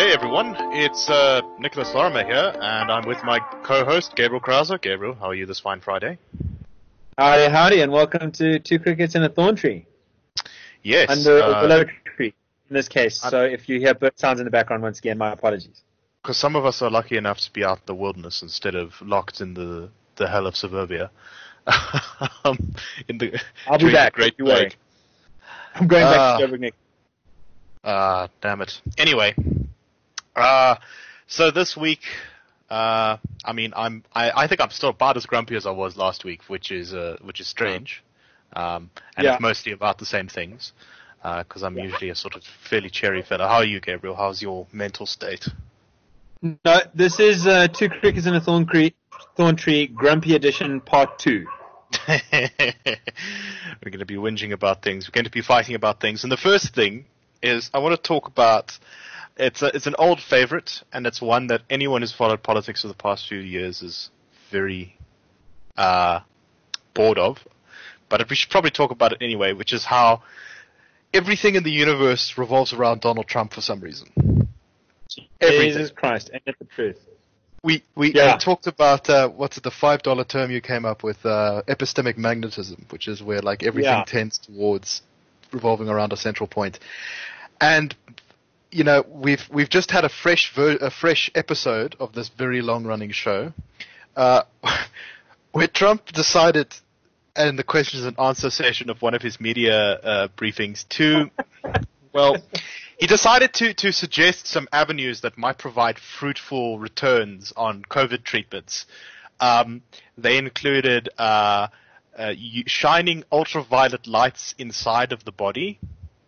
Hey everyone, it's Nicholas Lorimer here, and I'm with my co-host Gabriel Krauser. Gabriel, how are you this fine Friday? Howdy, and welcome to Two Crickets and a Thorn Tree. Yes. Under a willow tree, in this case. So if you hear bird sounds in the background, once again, my apologies. Because some of us are lucky enough to be out in the wilderness instead of locked in the hell of suburbia. I'll be back. Great you worry. I'm going back to Joburg, Nick. Damn it. Anyway, so this week, I think I'm still about as grumpy as I was last week, which is strange. It's mostly about the same things, because I'm usually a sort of fairly cherry fella. How are you, Gabriel? How's your mental state? No, this is Two Crickets and a Thorn Tree Grumpy Edition Part 2. We're going to be whinging about things. We're going to be fighting about things. And the first thing is I want to talk about, it's an old favorite, and it's one that anyone who's followed politics for the past few years is very bored of. But we should probably talk about it anyway, which is how everything in the universe revolves around Donald Trump for some reason. Jesus Christ, ain't it the truth? We talked about, the $5 term you came up with, epistemic magnetism, which is where like everything tends towards revolving around a central point. And, you know, we've just had a fresh episode of this very long-running show, where Trump decided, in the questions and answer session of one of his media briefings, he decided to suggest some avenues that might provide fruitful returns on COVID treatments. They included shining ultraviolet lights inside of the body.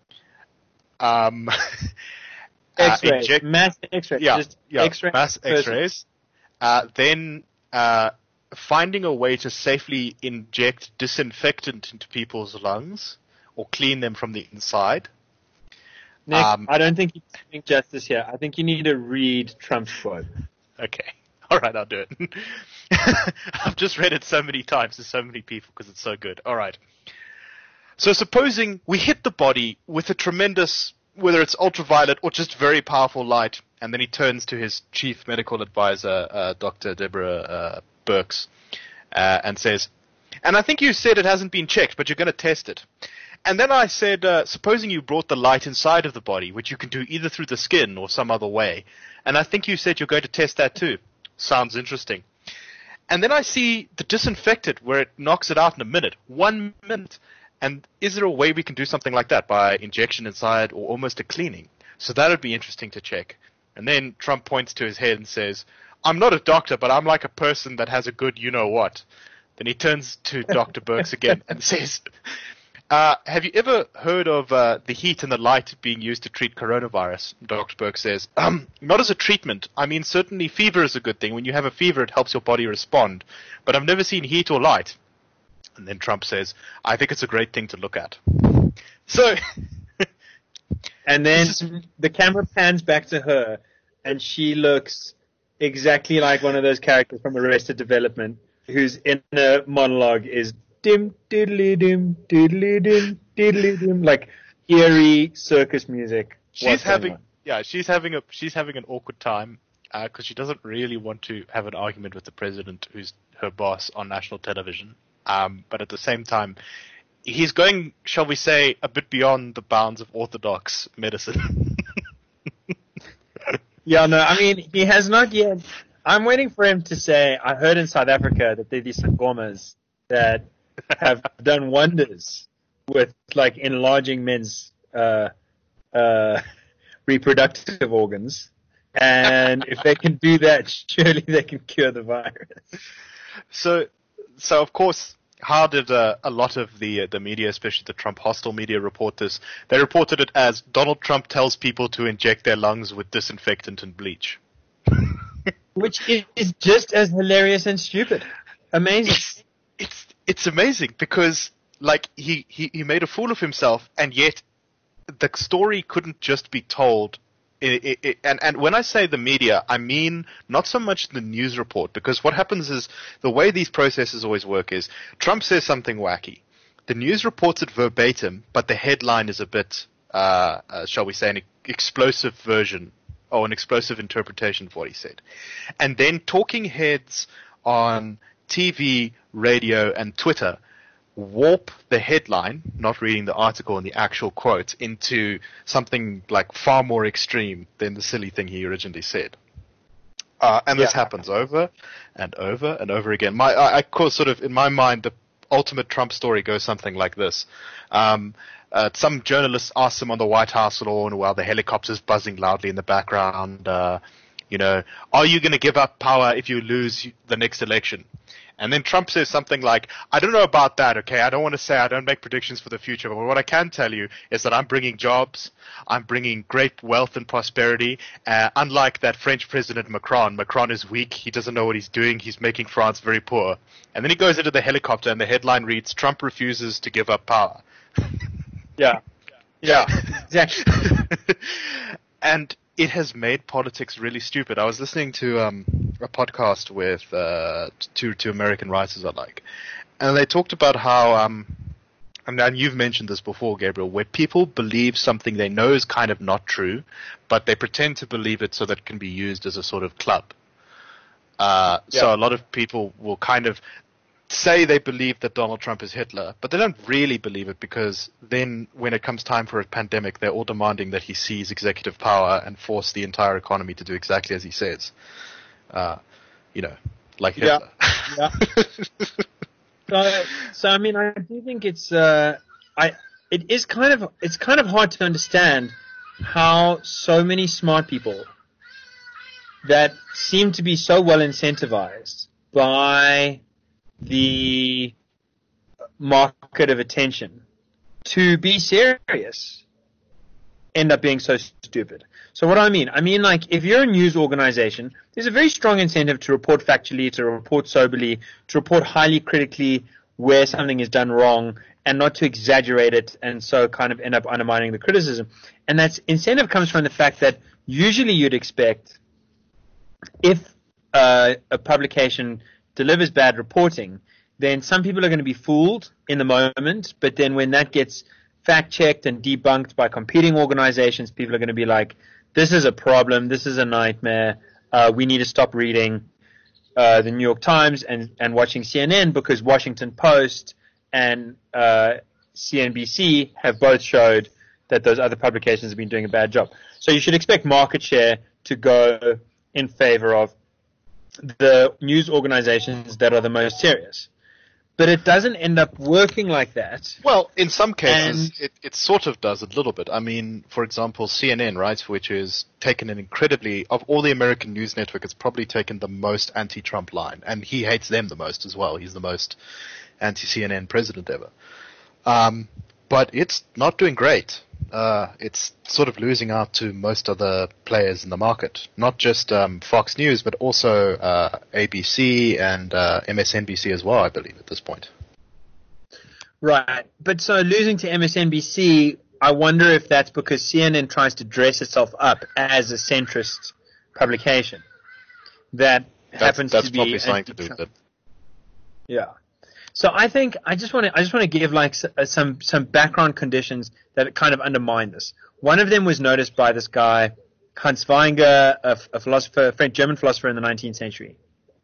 X-rays, mass X-rays. Mass X-rays. Then finding a way to safely inject disinfectant into people's lungs or clean them from the inside. Nick, I don't think you're doing justice here. I think you need to read Trump's quote. Okay. All right, I'll do it. I've just read it so many times to so many people because it's so good. All right. So supposing we hit the body with a tremendous, whether it's ultraviolet or just very powerful light, and then he turns to his chief medical advisor, Dr. Deborah Birx, and says, and I think you said it hasn't been checked, but you're going to test it. And then I said, supposing you brought the light inside of the body, which you can do either through the skin or some other way. And I think you said you're going to test that too. Sounds interesting. And then I see the disinfectant where it knocks it out in a minute. 1 minute. And is there a way we can do something like that by injection inside or almost a cleaning? So that would be interesting to check. And then Trump points to his head and says, I'm not a doctor, but I'm like a person that has a good you-know-what. Then he turns to Dr. Birx again and says, have you ever heard of the heat and the light being used to treat coronavirus? Dr. Birx says, not as a treatment. I mean, certainly fever is a good thing. When you have a fever, it helps your body respond. But I've never seen heat or light. And then Trump says, I think it's a great thing to look at. So, and then the camera pans back to her, and she looks exactly like one of those characters from Arrested Development, whose inner monologue is dim, diddly dim, diddly dim, diddly dim, like eerie circus music. She's having an awkward time because she doesn't really want to have an argument with the president, who's her boss, on national television. But at the same time, he's going, shall we say, a bit beyond the bounds of orthodox medicine. Yeah, no, I mean, he has not yet. I'm waiting for him to say, I heard in South Africa that there are these sangomas that have done wonders with, like, enlarging men's reproductive organs. And if they can do that, surely they can cure the virus. So of course, how did a lot of the media, especially the Trump hostile media, report this? They reported it as Donald Trump tells people to inject their lungs with disinfectant and bleach. Which is just as hilarious and stupid. Amazing. It's amazing because, like, he made a fool of himself, and yet the story couldn't just be told. And when I say the media, I mean not so much the news report, because what happens is the way these processes always work is Trump says something wacky. The news reports it verbatim, but the headline is a bit, shall we say, an explosive version or an explosive interpretation of what he said. And then talking heads on TV, radio, and Twitter warp the headline, not reading the article and the actual quote, into something like far more extreme than the silly thing he originally said. And this happens over and over and over again. I call sort of, in my mind, the ultimate Trump story goes something like this. Some journalist asks him on the White House lawn while the helicopter's buzzing loudly in the background, are you going to give up power if you lose the next election? And then Trump says something like, I don't know about that, okay? I don't want to say, I don't make predictions for the future, but what I can tell you is that I'm bringing jobs, I'm bringing great wealth and prosperity. Unlike that French President Macron is weak, he doesn't know what he's doing, he's making France very poor. And then he goes into the helicopter and the headline reads, Trump refuses to give up power. Yeah, exactly. And it has made politics really stupid. I was listening to a podcast with two American writers I like, and they talked about how, and you've mentioned this before, Gabriel, where people believe something they know is kind of not true, but they pretend to believe it so that it can be used as a sort of club. So a lot of people will kind of say they believe that Donald Trump is Hitler, but they don't really believe it, because then when it comes time for a pandemic, they're all demanding that he seize executive power and force the entire economy to do exactly as he says. Like Hitler. Yeah. So I mean, I do think it's kind of hard to understand how so many smart people that seem to be so well incentivized by the market of attention to be serious end up being so stupid. So what do I mean? I mean, like, if you're a news organization, there's a very strong incentive to report factually, to report soberly, to report highly critically where something is done wrong, and not to exaggerate it and so kind of end up undermining the criticism. And that incentive comes from the fact that usually you'd expect, if a publication delivers bad reporting, then some people are going to be fooled in the moment, but then when that gets fact-checked and debunked by competing organizations, people are going to be like, this is a problem, this is a nightmare, we need to stop reading the New York Times and watching CNN, because Washington Post and CNBC have both showed that those other publications have been doing a bad job. So you should expect market share to go in favor of the news organizations that are the most serious. But it doesn't end up working like that. Well, in some cases, it sort of does a little bit. I mean, for example, CNN, right, which is taken an incredibly, of all the American news network, it's probably taken the most anti-Trump line. And he hates them the most as well. He's the most anti-CNN president ever. But it's not doing great. It's sort of losing out to most other players in the market. Not just Fox News, but also ABC and MSNBC as well, I believe, at this point. Right. But so losing to MSNBC, I wonder if that's because CNN tries to dress itself up as a centrist publication. That's probably something to do with it. Yeah. So I think I just want to give like some background conditions that kind of undermine this. One of them was noticed by this guy Hans Weinger, a philosopher, German philosopher in the 19th century,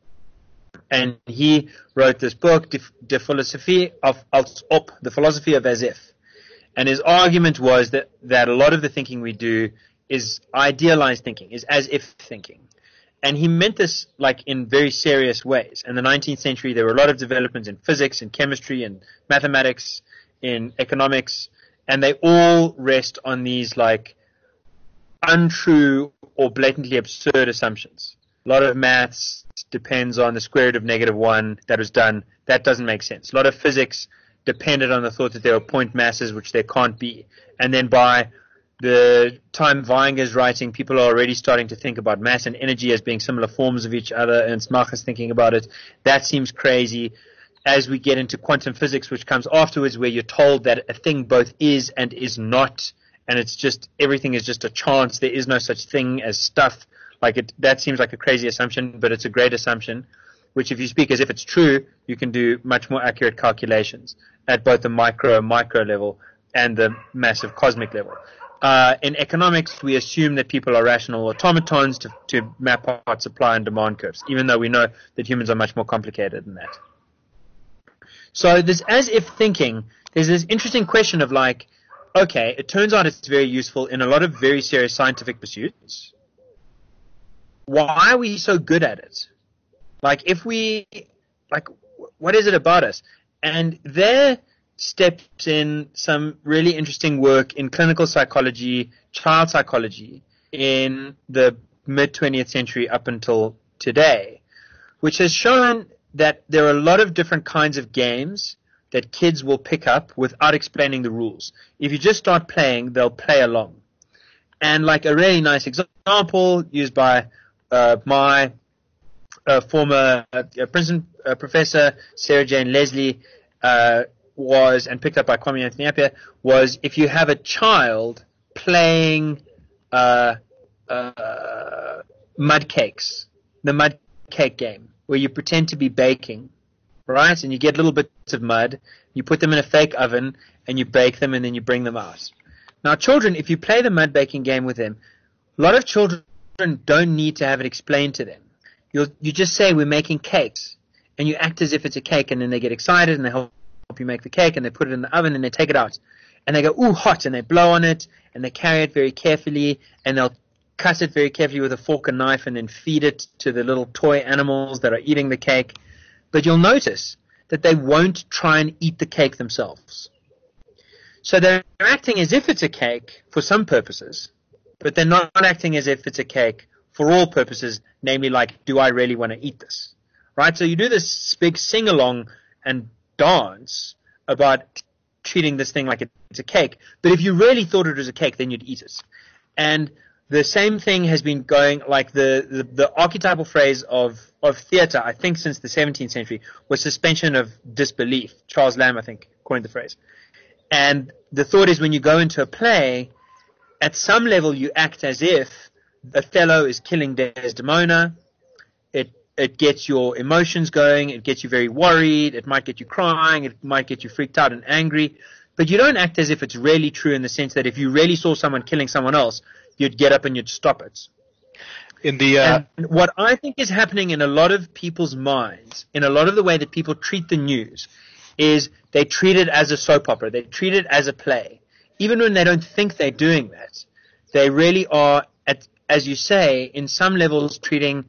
and he wrote this book, Die Philosophie als ob, the philosophy of as if, and his argument was that a lot of the thinking we do is idealized thinking, is as if thinking. And he meant this like in very serious ways. In the 19th century, there were a lot of developments in physics, in chemistry, in mathematics, in economics, and they all rest on these like untrue or blatantly absurd assumptions. A lot of maths depends on the square root of -1 that was done. That doesn't make sense. A lot of physics depended on the thought that there were point masses, which there can't be. And then by the time Weinger's writing, people are already starting to think about mass and energy as being similar forms of each other, and Mach is thinking about it. That seems crazy. As we get into quantum physics, which comes afterwards, where you're told that a thing both is and is not, and it's just, everything is just a chance, there is no such thing as stuff, that seems like a crazy assumption, but it's a great assumption, which if you speak as if it's true, you can do much more accurate calculations at both the micro level and the massive cosmic level. in economics, we assume that people are rational automatons to map out supply and demand curves, even though we know that humans are much more complicated than that. So this as-if thinking, there's this interesting question of like, okay, it turns out it's very useful in a lot of very serious scientific pursuits. Why are we so good at it? Like, what is it about us? And there steps in some really interesting work in clinical psychology, child psychology, in the mid-20th century up until today, which has shown that there are a lot of different kinds of games that kids will pick up without explaining the rules. If you just start playing, they'll play along. And like a really nice example used by my former Princeton professor, Sarah Jane Leslie, was, and picked up by Kwame Anthony Appiah, was if you have a child playing mud cakes, the mud cake game, where you pretend to be baking, right? And you get little bits of mud, you put them in a fake oven, and you bake them, and then you bring them out. Now, children, if you play the mud baking game with them, a lot of children don't need to have it explained to them. You just say, we're making cakes, and you act as if it's a cake, and then they get excited, and they help you make the cake, and they put it in the oven, and they take it out. And they go, ooh, hot, and they blow on it, and they carry it very carefully, and they'll cut it very carefully with a fork and knife, and then feed it to the little toy animals that are eating the cake. But you'll notice that they won't try and eat the cake themselves. So they're acting as if it's a cake for some purposes, but they're not acting as if it's a cake for all purposes, namely like, do I really want to eat this? Right? So you do this big sing-along and dance about treating this thing like it's a cake. But if you really thought it was a cake, then you'd eat it. And the same thing has been going, like the archetypal phrase of theater, I think since the 17th century, was suspension of disbelief. Charles Lamb, I think, coined the phrase. And the thought is when you go into a play, at some level you act as if Othello is killing Desdemona. It gets your emotions going. It gets you very worried. It might get you crying. It might get you freaked out and angry. But you don't act as if it's really true in the sense that if you really saw someone killing someone else, you'd get up and you'd stop it. And what I think is happening in a lot of people's minds, in a lot of the way that people treat the news, is they treat it as a soap opera. They treat it as a play. Even when they don't think they're doing that, they really are, as you say, in some levels treating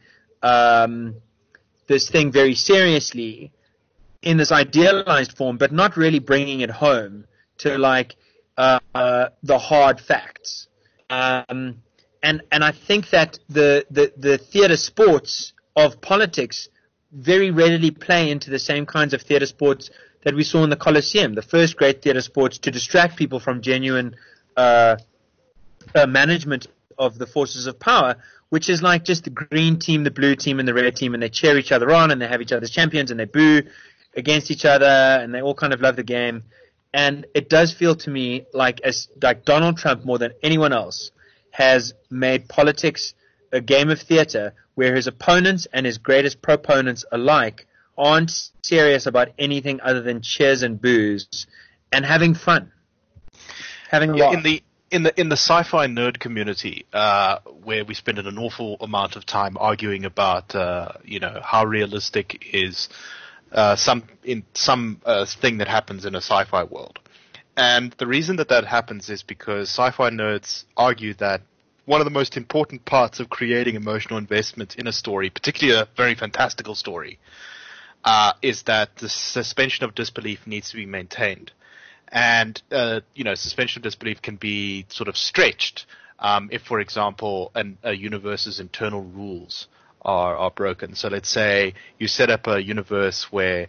this thing very seriously in this idealized form, but not really bringing it home to like the hard facts. And I think that the theater sports of politics very readily play into the same kinds of theater sports that we saw in the Colosseum, the first great theater sports to distract people from genuine management of the forces of power, which is like just the green team, the blue team, and the red team, and they cheer each other on, and they have each other's champions, and they boo against each other, and they all kind of love the game. And it does feel to me like Donald Trump, more than anyone else, has made politics a game of theater where his opponents and his greatest proponents alike aren't serious about anything other than cheers and boos and having fun. Having a laugh. In the sci-fi nerd community, where we spend an awful amount of time arguing about how realistic is some thing that happens in a sci-fi world. And the reason that happens is because sci-fi nerds argue that one of the most important parts of creating emotional investment in a story, particularly a very fantastical story, is that the suspension of disbelief needs to be maintained. And, suspension of disbelief can be sort of stretched if, for example, a universe's internal rules are broken. So let's say you set up a universe where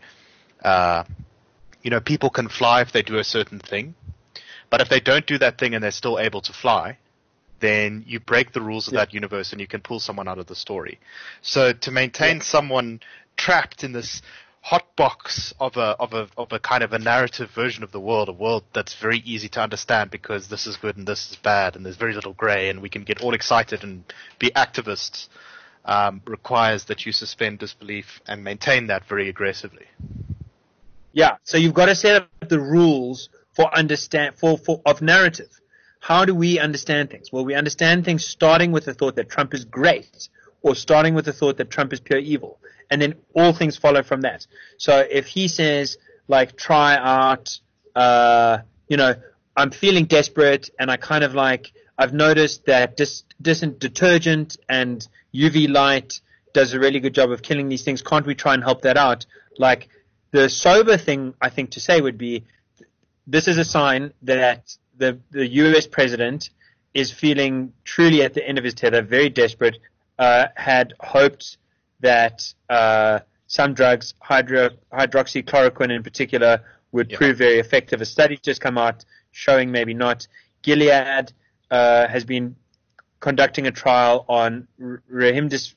people can fly if they do a certain thing, but if they don't do that thing and they're still able to fly, then you break the rules of that universe and you can pull someone out of the story. So to maintain someone trapped in this hot box of a kind of a narrative version of the world, a world that's very easy to understand because this is good and this is bad and there's very little gray and we can get all excited and be activists, requires that you suspend disbelief and maintain that very aggressively. Yeah, so you've got to set up the rules of narrative. how do we understand things? Well, we understand things starting with the thought that Trump is great, or starting with the thought that Trump is pure evil. And then all things follow from that. So if he says, like, try out, I'm feeling desperate, and I kind of like, I've noticed that detergent and UV light does a really good job of killing these things. Can't we try and help that out? Like, the sober thing, I think, to say would be, this is a sign that the U.S. president is feeling truly at the end of his tether, very desperate, had hoped that some drugs, hydroxychloroquine in particular, would prove very effective. A study's just come out showing maybe not. Gilead has been conducting a trial on remdesivir.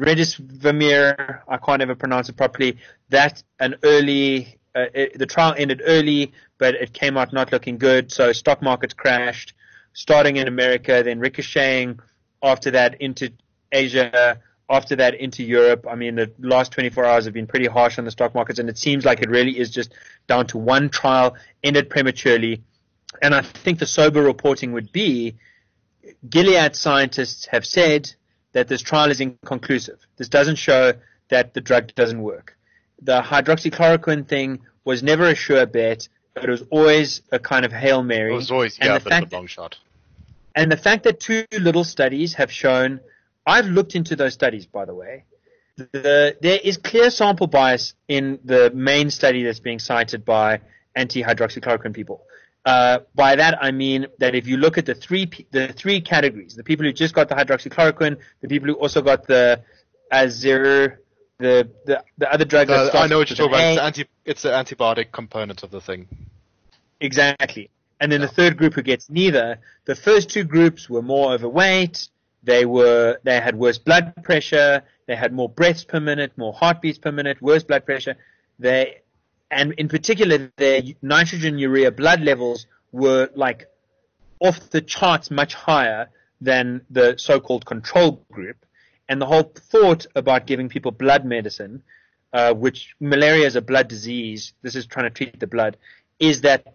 I can't ever pronounce it properly. That's an early. The trial ended early, but it came out not looking good. So stock markets crashed, starting in America, then ricocheting after that into Asia, after that into Europe. I mean, the last 24 hours have been pretty harsh on the stock markets, and it seems like it really is just down to one trial, ended prematurely. And I think the sober reporting would be, Gilead scientists have said that this trial is inconclusive. This doesn't show that the drug doesn't work. The hydroxychloroquine thing was never a sure bet. It was always a kind of Hail Mary. It was always, a bit of a long shot. And the fact that two little studies have shown, I've looked into those studies, by the way. There is clear sample bias in the main study that's being cited by anti-hydroxychloroquine people. By that I mean that if you look at the three categories, the people who just got the hydroxychloroquine, the people who also got the Azir, the other drug. I know what you're talking about. It's the antibiotic component of the thing. Exactly. And then the third group who gets neither. The first two groups were more overweight. They had worse blood pressure. They had more breaths per minute, more heartbeats per minute, worse blood pressure. And in particular, their nitrogen urea blood levels were like off the charts much higher than the so-called control group. And the whole thought about giving people blood medicine, which malaria is a blood disease, this is trying to treat the blood, is that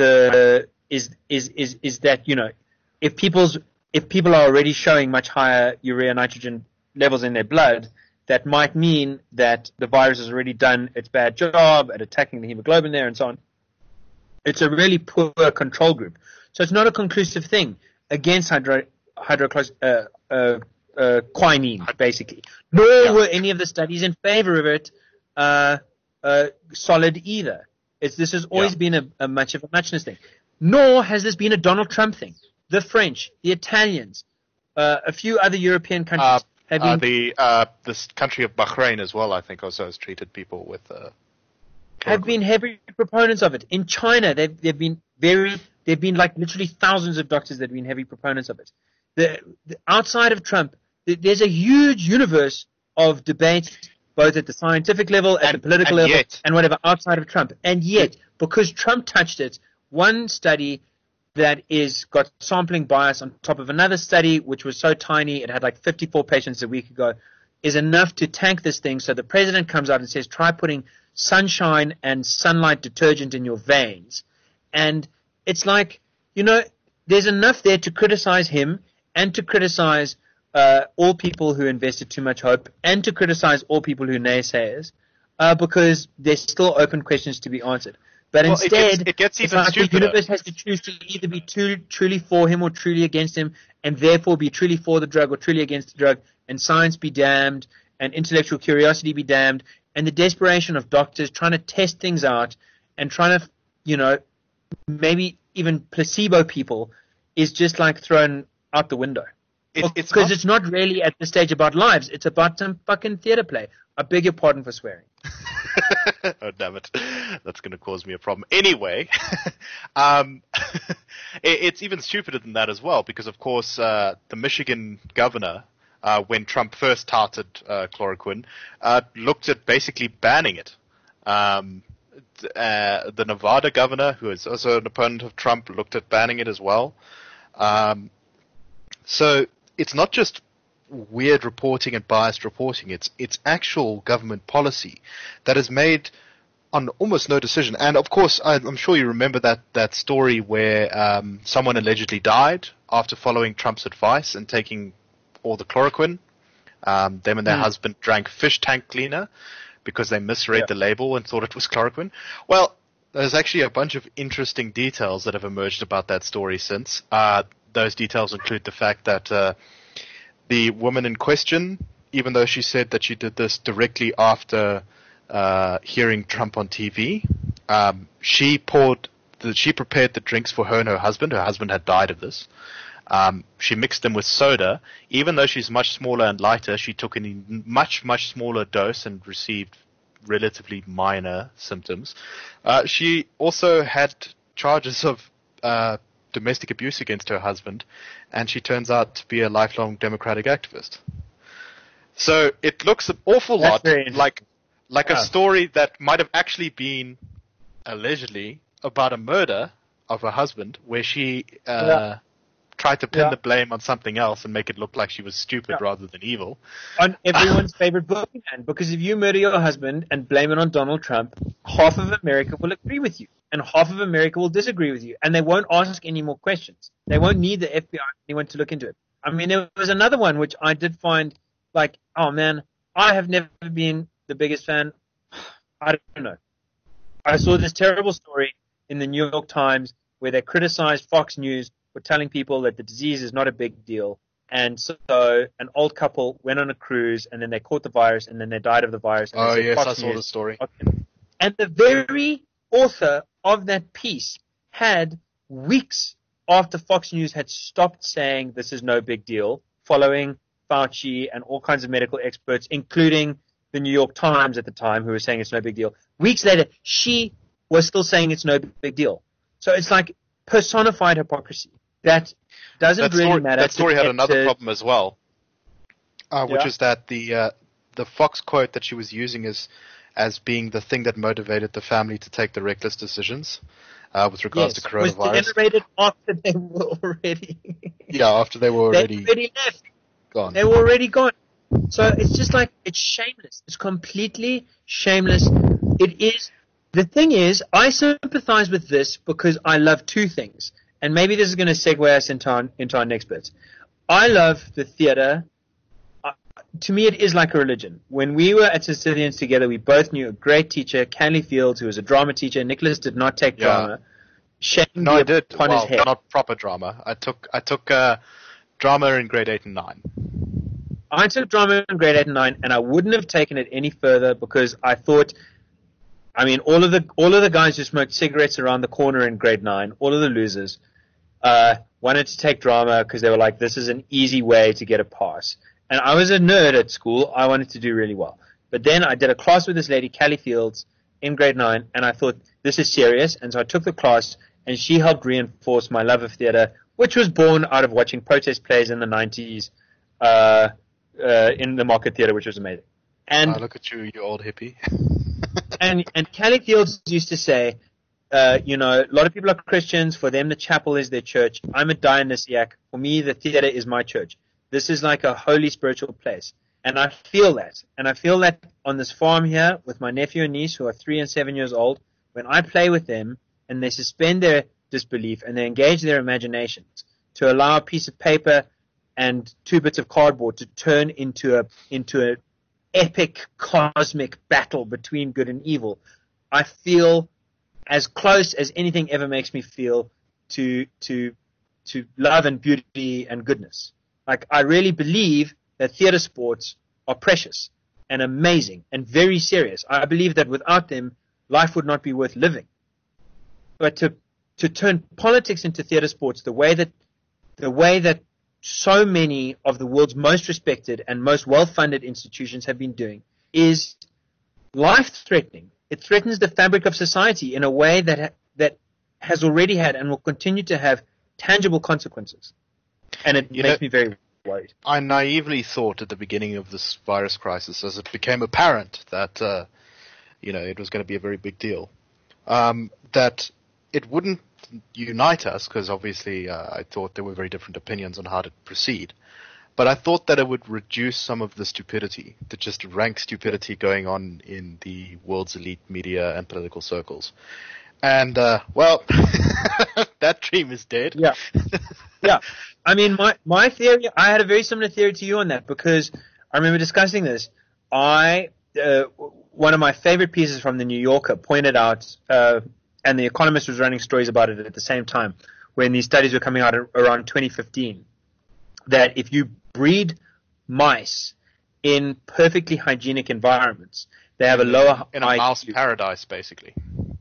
if people are already showing much higher urea nitrogen levels in their blood, that might mean that the virus has already done its bad job at attacking the hemoglobin there and so on. It's a really poor control group. So it's not a conclusive thing against quinine, basically. Nor were any of the studies in favor of it solid either. This has always been a much of a muchness thing. Nor has this been a Donald Trump thing. The French, the Italians, a few other European countries have been... this country of Bahrain as well, I think, also has treated people with... have been heavy proponents of it. In China, they've been like literally thousands of doctors that have been heavy proponents of it. The outside of Trump, there's a huge universe of debate, both at the scientific level, at the political level, and whatever, outside of Trump. And yet, because Trump touched it, one study that got sampling bias on top of another study, which was so tiny, it had like 54 patients a week ago, is enough to tank this thing. So the president comes out and says, try putting sunshine and sunlight detergent in your veins. And it's like, there's enough there to criticize him and to criticize all people who invested too much hope and to criticize all people who naysayers, because there's still open questions to be answered. But instead, it gets even like stupider. The universe has to choose to either be truly for him or truly against him, and therefore be truly for the drug or truly against the drug, and science be damned, and intellectual curiosity be damned, and the desperation of doctors trying to test things out and trying to, maybe even placebo people is just like thrown out the window. Because it's not really at this stage about lives. It's about some fucking theater play. I beg your pardon for swearing. Oh, damn it. That's going to cause me a problem. Anyway, it's even stupider than that as well, because, of course, the Michigan governor, when Trump first touted chloroquine, looked at basically banning it. The Nevada governor, who is also an opponent of Trump, looked at banning it as well. So it's not just weird reporting and biased reporting. It's actual government policy that has made on almost no decision. And of course, I'm sure you remember that story where someone allegedly died after following Trump's advice and taking all the chloroquine. Them and their husband drank fish tank cleaner because they misread the label and thought it was chloroquine. Well, there's actually a bunch of interesting details that have emerged about that story since. Those details include the fact that the woman in question, even though she said that she did this directly after hearing Trump on TV, she prepared the drinks for her and her husband. Her husband had died of this. She mixed them with soda. Even though she's much smaller and lighter, she took a much, much smaller dose and received relatively minor symptoms. She also had charges of domestic abuse against her husband, and she turns out to be a lifelong Democratic activist. So it looks an awful lot like a story that might have actually been allegedly about a murder of her husband, where she tried to pin the blame on something else and make it look like she was stupid rather than evil. On everyone's favorite boogeyman, because if you murder your husband and blame it on Donald Trump, half of America will agree with you, and half of America will disagree with you, and they won't ask any more questions. They won't need the FBI or anyone to look into it. I mean, there was another one which I did find like, oh man, I have never been the biggest fan. I don't know. I saw this terrible story in the New York Times where they criticized Fox News for telling people that the disease is not a big deal. And so an old couple went on a cruise, and then they caught the virus, and then they died of the virus. And I saw the story. And the very author of that piece had, weeks after Fox News had stopped saying this is no big deal, following Fauci and all kinds of medical experts, including the New York Times at the time, who were saying it's no big deal. Weeks later, she was still saying it's no big deal. So it's like personified hypocrisy. That doesn't really matter. That story had another problem as well, which is that the Fox quote that she was using as being the thing that motivated the family to take the reckless decisions with regards to coronavirus. Was generated after they were already after they were already left. Gone. They were already gone. So it's just like, it's shameless. It's completely shameless. It is. The thing is, I sympathize with this because I love two things. And maybe this is going to segue us into our next bit. I love the theater. To me, it is like a religion. When we were at Sicilians together, we both knew a great teacher, Canley Fields, who was a drama teacher. Nicholas did not take drama. No, I did. Upon his head. Not proper drama. I took drama in grade 8 and 9. I took drama in grade 8 and 9, and I wouldn't have taken it any further because I thought, I mean, all of the guys who smoked cigarettes around the corner in grade 9, all of the losers, wanted to take drama because they were like, this is an easy way to get a pass. And I was a nerd at school. I wanted to do really well. But then I did a class with this lady, Callie Fields, in grade 9, and I thought, this is serious. And so I took the class, and she helped reinforce my love of theater, which was born out of watching protest plays in the 90s in the Market Theater, which was amazing. And look at you old hippie. and Callie Fields used to say, a lot of people are Christians. For them, the chapel is their church. I'm a Dionysiac. For me, the theater is my church. This is like a holy spiritual place. And I feel that. And I feel that on this farm here with my nephew and niece who are 3 and 7 years old, when I play with them and they suspend their disbelief and they engage their imaginations to allow a piece of paper and 2 bits of cardboard to turn into an epic cosmic battle between good and evil, I feel as close as anything ever makes me feel to love and beauty and goodness. Like, I really believe that theater sports are precious and amazing and very serious. I believe that without them, life would not be worth living. But to turn politics into theater sports the way that so many of the world's most respected and most well-funded institutions have been doing is life-threatening. It threatens the fabric of society in a way that has already had and will continue to have tangible consequences. And it makes me very worried. I naively thought at the beginning of this virus crisis, as it became apparent that it was going to be a very big deal, that it wouldn't unite us, because obviously I thought there were very different opinions on how to proceed. but I thought that it would reduce some of the stupidity, the just rank stupidity going on in the world's elite media and political circles. And, well, that dream is dead. Yeah. Yeah. I mean, my theory, I had a very similar theory to you on that, because I remember discussing this. One of my favorite pieces from the New Yorker pointed out, and the Economist was running stories about it at the same time, when these studies were coming out around 2015, that if you breed mice in perfectly hygienic environments, they have a lower in a IQ. mouse paradise, basically.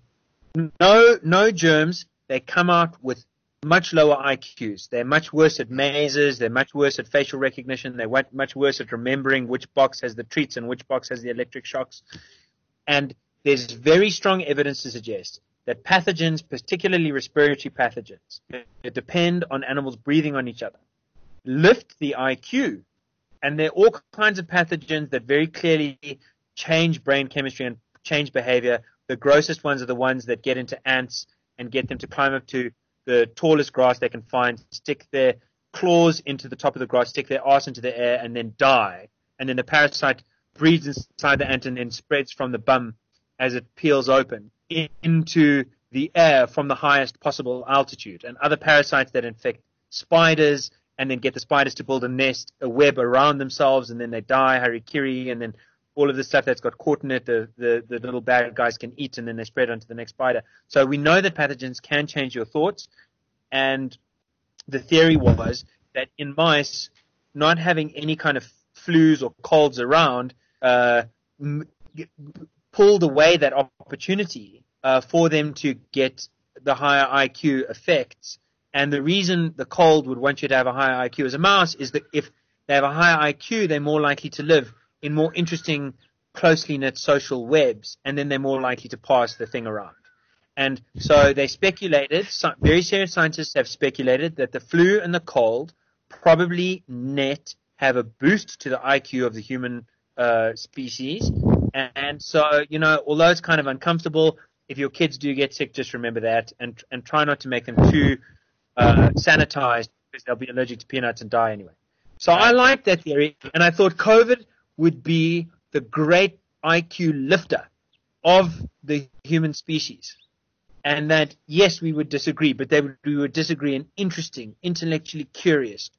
No germs. They come out with much lower IQs. They're much worse at mazes. They're much worse at facial recognition. They're much worse at remembering which box has the treats and which box has the electric shocks. And there's very strong evidence to suggest that pathogens, particularly respiratory pathogens, that depend on animals breathing on each other, lift the IQ. And there are all kinds of pathogens that very clearly change brain chemistry and change behavior. The grossest ones are the ones that get into ants and get them to climb up to the tallest grass they can find, stick their claws into the top of the grass, stick their arse into the air, and then die. And then the parasite breathes inside the ant and then spreads from the bum as it peels open into the air from the highest possible altitude. And other parasites that infect spiders and then get the spiders to build a web around themselves, and then they die, harikiri, and then all of the stuff that's got caught in it, the little bad guys can eat, and then they spread onto the next spider. So we know that pathogens can change your thoughts, and the theory was that in mice, not having any kind of flus or colds around pulled away that opportunity for them to get the higher IQ effects. And the reason the cold would want you to have a higher IQ as a mouse is that if they have a higher IQ, they're more likely to live in more interesting, closely knit social webs, and then they're more likely to pass the thing around. And so they speculated, very serious scientists have speculated that the flu and the cold probably net have a boost to the IQ of the human species. And so, although it's kind of uncomfortable, if your kids do get sick, just remember that, and try not to make them too sanitized, because they'll be allergic to peanuts and die anyway. So I like that theory, and I thought COVID would be the great IQ lifter of the human species. And that, yes, we would disagree, but we would disagree in interesting, intellectually curious,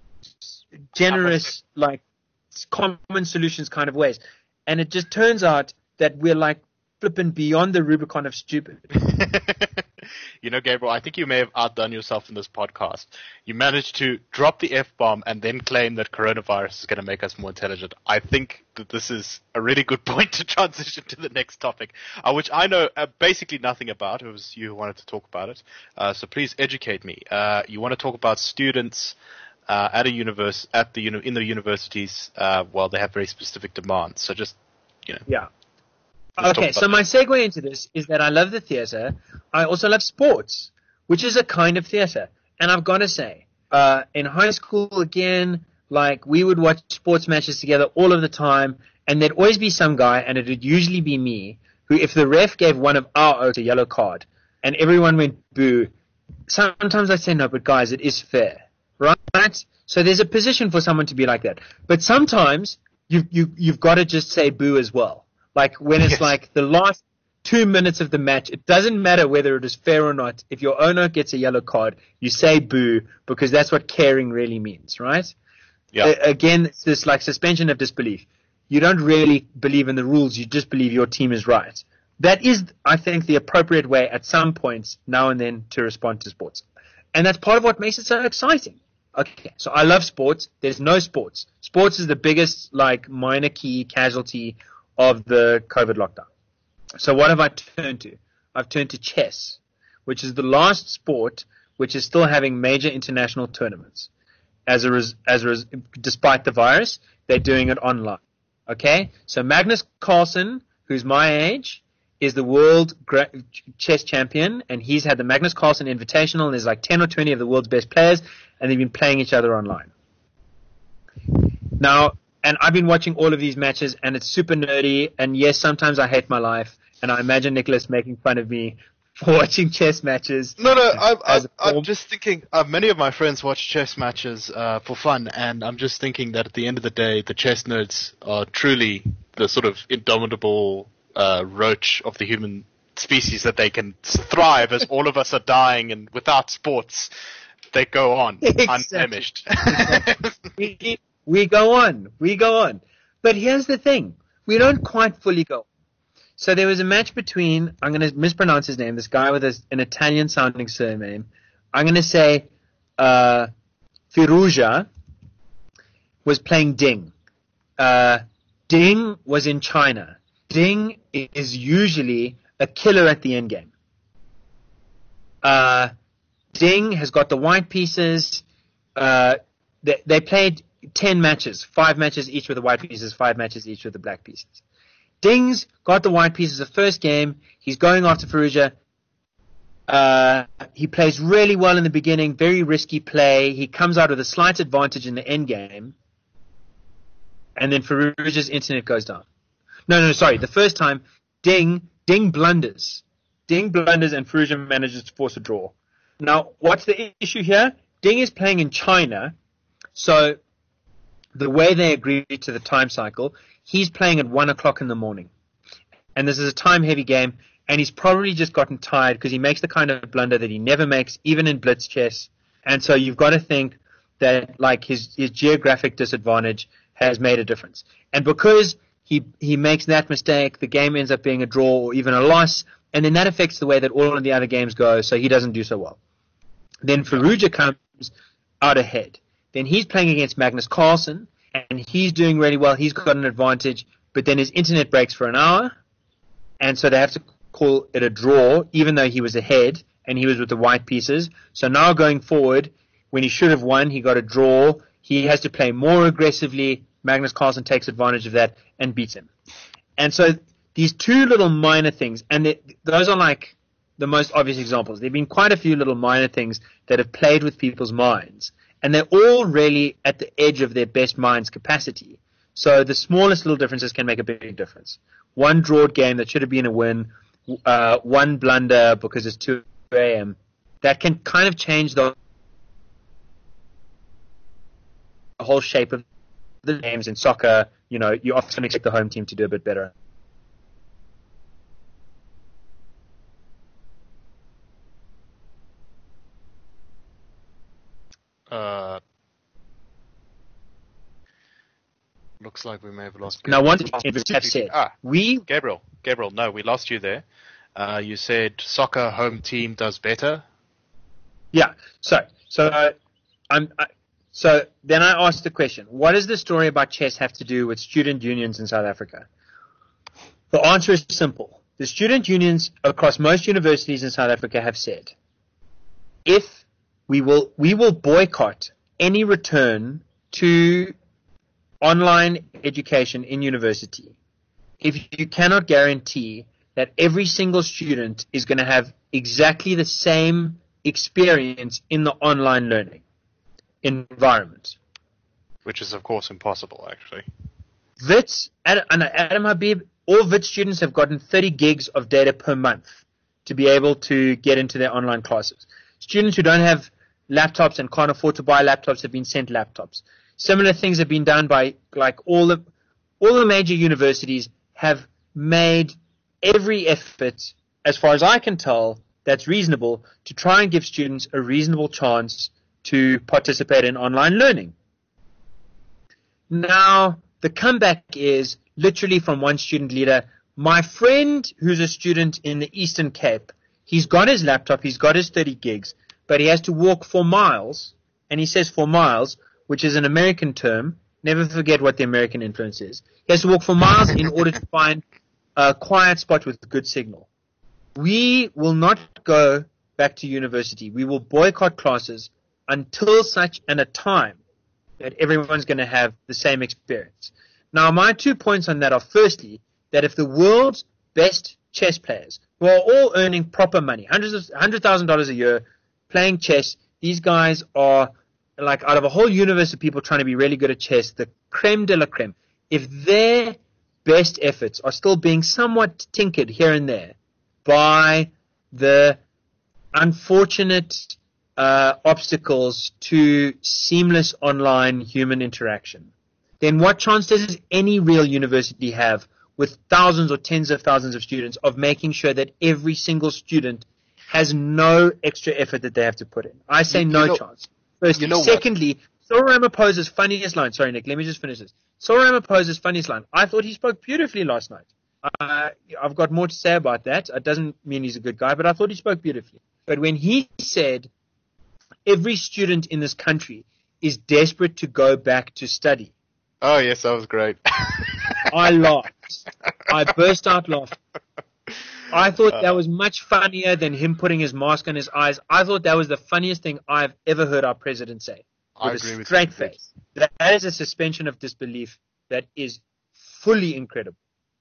generous, like common solutions kind of ways. And it just turns out that we're like flipping beyond the Rubicon of stupid. Gabriel, I think you may have outdone yourself in this podcast. You managed to drop the F-bomb and then claim that coronavirus is going to make us more intelligent. I think that this is a really good point to transition to the next topic, which I know basically nothing about. It was you who wanted to talk about it. So please educate me. You want to talk about students in the universities, well, they have very specific demands. So just, Yeah. Okay, so my segue into this is that I love the theater. I also love sports, which is a kind of theater. And I've got to say, in high school, again, like we would watch sports matches together all of the time, and there'd always be some guy, and it would usually be me, who, if the ref gave one of our oats a yellow card, and everyone went boo, sometimes I'd say, no, but guys, it is fair, right? So there's a position for someone to be like that. But sometimes you've got to just say boo as well. Like when it's like the last 2 minutes of the match, it doesn't matter whether it is fair or not. If your owner gets a yellow card, you say boo, because that's what caring really means, right? Yeah. Again, it's this like suspension of disbelief. You don't really believe in the rules, you just believe your team is right. That is, I think, the appropriate way at some points now and then to respond to sports. And that's part of what makes it so exciting. Okay, so I love sports. There's no sports. Sports is the biggest, like, minor key casualty of the COVID lockdown. So what have I turned to? I've turned to chess, which is the last sport which is still having major international tournaments. Despite the virus, they're doing it online. Okay? So Magnus Carlsen, who's my age, is the world chess champion, and he's had the Magnus Carlsen Invitational, and there's like 10 or 20 of the world's best players, and they've been playing each other online. Now, and I've been watching all of these matches, and it's super nerdy, and yes, sometimes I hate my life, and I imagine Nicholas making fun of me for watching chess matches. No, as a I'm form. just thinking, many of my friends watch chess matches for fun, and I'm just thinking that at the end of the day, the chess nerds are truly the sort of indomitable roach of the human species, that they can thrive as all of us are dying, and without sports, they go on unblemished. We go on. But here's the thing. We don't quite fully go. So there was a match between, I'm going to mispronounce his name, this guy with an Italian-sounding surname. I'm going to say Firouzja was playing Ding. Ding was in China. Ding is usually a killer at the end game. Ding has got the white pieces. They played 10 matches, 5 matches each with the white pieces, 5 matches each with the black pieces. Ding's got the white pieces the first game. He's going after Firouzja. He plays really well in the beginning, very risky play. He comes out with a slight advantage in the end game. And then Firouzja's internet goes down. No, sorry. The first time, Ding blunders. Ding blunders and Firouzja manages to force a draw. Now, what's the issue here? Ding is playing in China, so the way they agree to the time cycle, he's playing at 1 o'clock in the morning. And this is a time-heavy game, and he's probably just gotten tired because he makes the kind of blunder that he never makes, even in blitz chess. And so you've got to think that like his geographic disadvantage has made a difference. And because he makes that mistake, the game ends up being a draw or even a loss, and then that affects the way that all of the other games go, so he doesn't do so well. Then Firouzja comes out ahead. Then he's playing against Magnus Carlsen, and he's doing really well. He's got an advantage, but then his internet breaks for an hour, and so they have to call it a draw, even though he was ahead, and he was with the white pieces. So now going forward, when he should have won, he got a draw. He has to play more aggressively. Magnus Carlsen takes advantage of that and beats him. And so these two little minor things, and those are like the most obvious examples. There have been quite a few little minor things that have played with people's minds, and they're all really at the edge of their best mind's capacity. So the smallest little differences can make a big difference. One drawed game that should have been a win, one blunder because it's 2 a.m., that can kind of change the whole shape of the games. In soccer, you know, you often expect the home team to do a bit better. Looks like we may have lost. Now, one thing have said, Gabriel, no, we lost you there. You said soccer home team does better. Yeah. So then I asked the question: what does the story about chess have to do with student unions in South Africa? The answer is simple. The student unions across most universities in South Africa have said, if we will boycott any return to online education in university if you cannot guarantee that every single student is going to have exactly the same experience in the online learning environment. Which is, of course, impossible, actually. WITS, Adam Habib, all WITS students have gotten 30 gigs of data per month to be able to get into their online classes. Students who don't have laptops and can't afford to buy laptops have been sent laptops. Similar things have been done by like all the major universities have made every effort, as far as I can tell, that's reasonable to try and give students a reasonable chance to participate in online learning. Now, the comeback is literally from one student leader. My friend who's a student in the Eastern Cape, he's got his laptop, he's got his 30 gigs, but he has to walk 4 miles, and he says 4 miles, which is an American term. Never forget what the American influence is. He has to walk 4 miles in order to find a quiet spot with good signal. We will not go back to university. We will boycott classes until such a time that everyone's going to have the same experience. Now, my 2 points on that are, firstly, that if the world's best chess players, who are all earning proper money, $100,000 a year, playing chess, these guys are like out of a whole universe of people trying to be really good at chess, the creme de la creme. If their best efforts are still being somewhat tinkered here and there by the unfortunate obstacles to seamless online human interaction, then what chance does any real university have with thousands or tens of thousands of students of making sure that every single student has no extra effort that they have to put in? I say no chance. Firstly. Secondly, Cyril Ramaphosa's funniest line. Sorry, Nick, let me just finish this. Cyril Ramaphosa's funniest line. I thought he spoke beautifully last night. I've got more to say about that. It doesn't mean he's a good guy, but I thought he spoke beautifully. But when he said every student in this country is desperate to go back to study. Oh, yes, that was great. I laughed. I burst out laughing. I thought that was much funnier than him putting his mask on his eyes. I thought that was the funniest thing I've ever heard our president say. I with agree a with straight you. face. That is a suspension of disbelief that is fully incredible.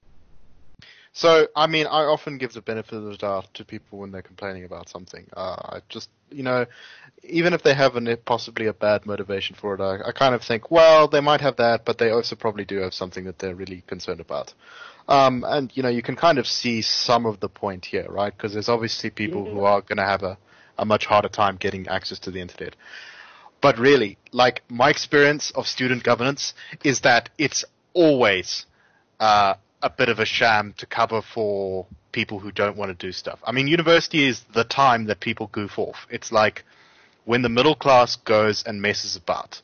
So, I mean, I often give the benefit of the doubt to people when they're complaining about something. I just, even if they have possibly a bad motivation for it, I kind of think, well, they might have that, but they also probably do have something that they're really concerned about. And, you can kind of see some of the point here, right? Because there's obviously people who are going to have a much harder time getting access to the internet. But really, like, my experience of student governance is that it's always a bit of a sham to cover for people who don't want to do stuff. I mean, university is the time that people goof off. It's like when the middle class goes and messes about.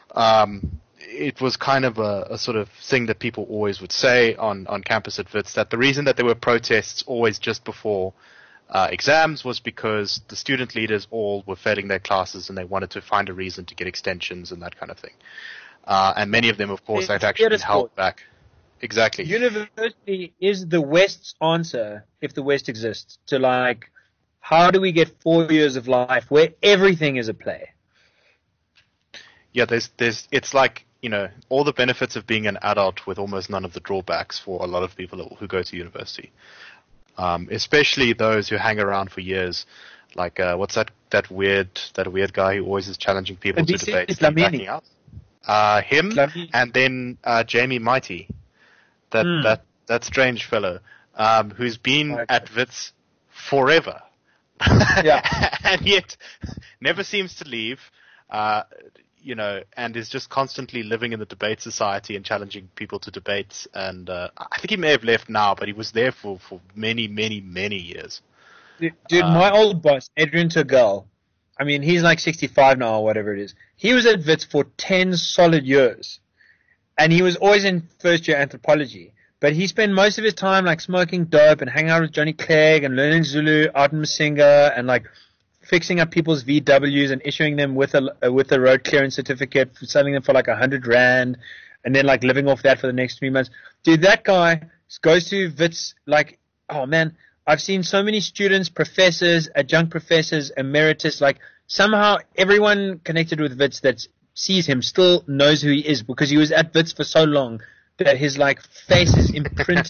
It was kind of a sort of thing that people always would say on campus at Wits, that the reason that there were protests always just before exams was because the student leaders all were failing their classes and they wanted to find a reason to get extensions and that kind of thing. And many of them, of course, had actually been held back. Exactly. University is the West's answer, if the West exists, to like, how do we get 4 years of life where everything is a play? Yeah, it's like, all the benefits of being an adult with almost none of the drawbacks for a lot of people who go to university. Especially those who hang around for years. Like, what's that weird guy who always is challenging people to debate? Him, and then Jamie Mighty. That strange fellow, who's been at Wits forever, and yet never seems to leave, and is just constantly living in the debate society and challenging people to debates. And I think he may have left now, but he was there for many, many, many years. Dude, my old boss, Adrian Turgel, I mean, he's like 65 now or whatever it is. He was at Wits for 10 solid years. And he was always in first year anthropology. But he spent most of his time like smoking dope and hanging out with Johnny Clegg and learning Zulu out in Masinga and like fixing up people's VWs and issuing them with a road clearance certificate, selling them for like 100 Rand, and then like living off that for the next 3 months. Dude, that guy goes to Wits like, oh man, I've seen so many students, professors, adjunct professors, emeritus, like somehow everyone connected with Wits that sees him still knows who he is because he was at Wits for so long that his like face is imprinted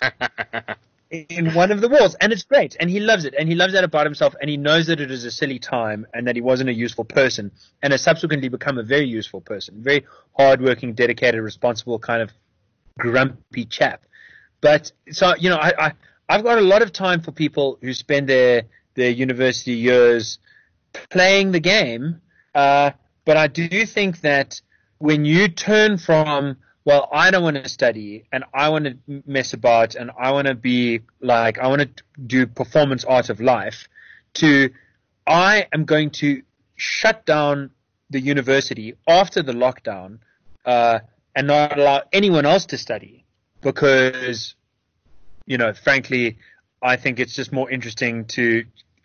in one of the walls, and it's great, and he loves it, and he loves that about himself, and he knows that it is a silly time and that he wasn't a useful person, and has subsequently become a very useful person, very hardworking, dedicated, responsible, kind of grumpy chap. But so I've got a lot of time for people who spend their university years playing the game. But I do think that when you turn from, well, I don't want to study and I want to mess about and I want to be like, I want to do performance art of life, to I am going to shut down the university after the lockdown and not allow anyone else to study because, frankly, I think it's just more interesting to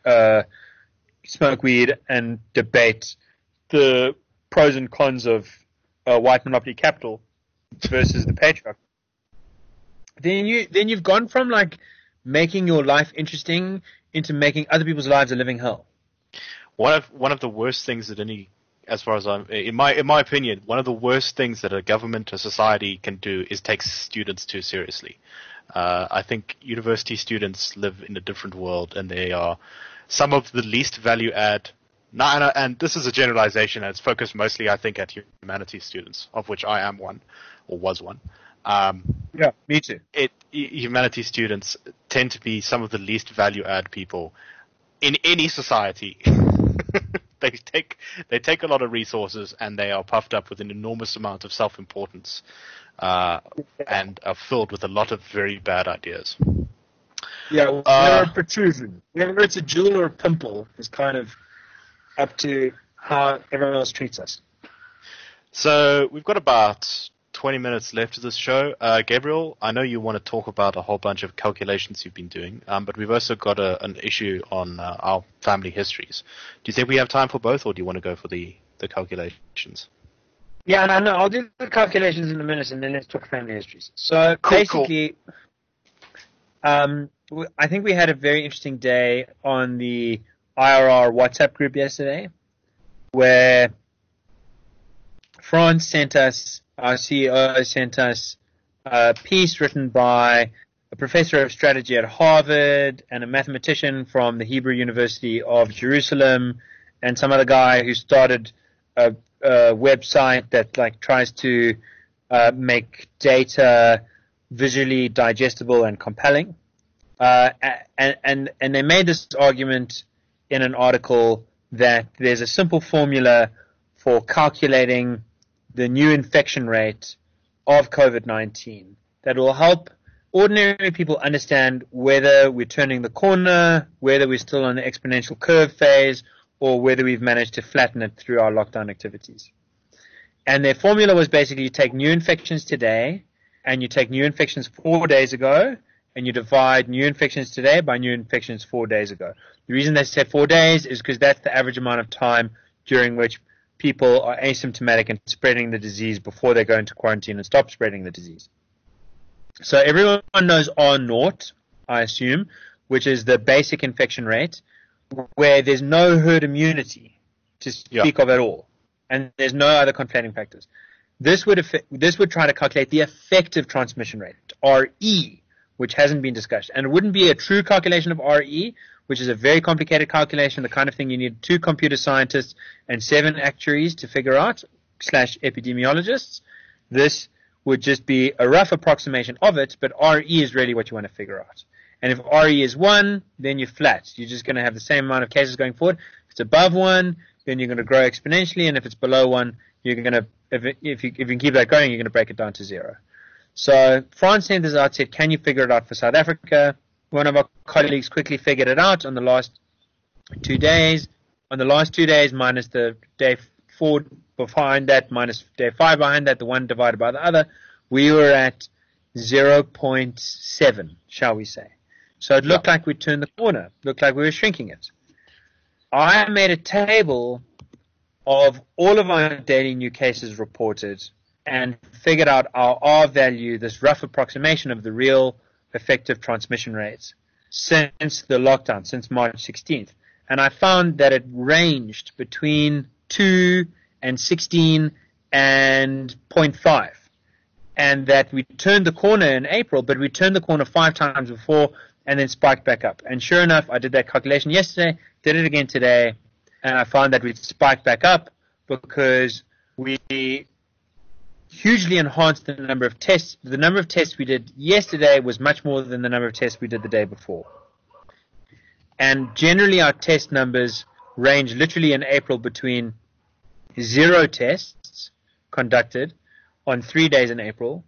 smoke weed and debate the pros and cons of white monopoly capital versus the patriarchy. Then you've gone from like making your life interesting into making other people's lives a living hell. One of the worst things that in my opinion, one of the worst things that a government or society can do is take students too seriously. I think university students live in a different world, and they are some of the least value add. And this is a generalization, and it's focused mostly, I think, at humanities students, of which I am one, or was one. Yeah, me too. Humanities students tend to be some of the least value add people in any society. They take a lot of resources, and they are puffed up with an enormous amount of self-importance, and are filled with a lot of very bad ideas. Yeah, whether a protrusion, whether it's a jewel or a pimple, is kind of up to how everyone else treats us. So we've got about 20 minutes left of this show. Gabriel, I know you want to talk about a whole bunch of calculations you've been doing, but we've also got an issue on our family histories. Do you think we have time for both, or do you want to go for the calculations? Yeah, no, I'll do the calculations in a minute, and then let's talk family histories. So basically, I think we had a very interesting day on the IRR WhatsApp group yesterday, where France sent us, our CEO sent us a piece written by a professor of strategy at Harvard and a mathematician from the Hebrew University of Jerusalem, and some other guy who started a website that tries to make data visually digestible and compelling. And they made this argument in an article that there's a simple formula for calculating the new infection rate of COVID-19 that will help ordinary people understand whether we're turning the corner, whether we're still on the exponential curve phase, or whether we've managed to flatten it through our lockdown activities. And their formula was basically you take new infections today, and you take new infections 4 days ago, and you divide new infections today by new infections 4 days ago. The reason they said 4 days is because that's the average amount of time during which people are asymptomatic and spreading the disease before they go into quarantine and stop spreading the disease. So everyone knows R0, I assume, which is the basic infection rate, where there's no herd immunity to speak of at all, and there's no other conflating factors. This would try to calculate the effective transmission rate, RE, which hasn't been discussed. And it wouldn't be a true calculation of RE, which is a very complicated calculation, the kind of thing you need 2 computer scientists and 7 actuaries to figure out, / epidemiologists. This would just be a rough approximation of it, but RE is really what you want to figure out. And if RE is 1, then you're flat. You're just going to have the same amount of cases going forward. If it's above 1, then you're going to grow exponentially, and if it's below 1, you're going to, if you can keep that going, you're going to break it down to 0. So France sent this out, said, can you figure it out for South Africa? One of our colleagues quickly figured it out on the last 2 days. On the last 2 days minus the day 4 behind that, minus day 5 behind that, the one divided by the other, we were at 0.7, shall we say. So it looked like we turned the corner. Looked like we were shrinking it. I made a table of all of our daily new cases reported and figured out our R value, this rough approximation of the real effective transmission rates since the lockdown, since March 16th. And I found that it ranged between 2 and 16 and 0.5. And that we turned the corner in April, but we turned the corner 5 times before and then spiked back up. And sure enough, I did that calculation yesterday, did it again today, and I found that we'd spiked back up because we hugely enhanced the number of tests. The number of tests we did yesterday was much more than the number of tests we did the day before. And generally our test numbers range literally in April between 0 tests conducted on 3 days in April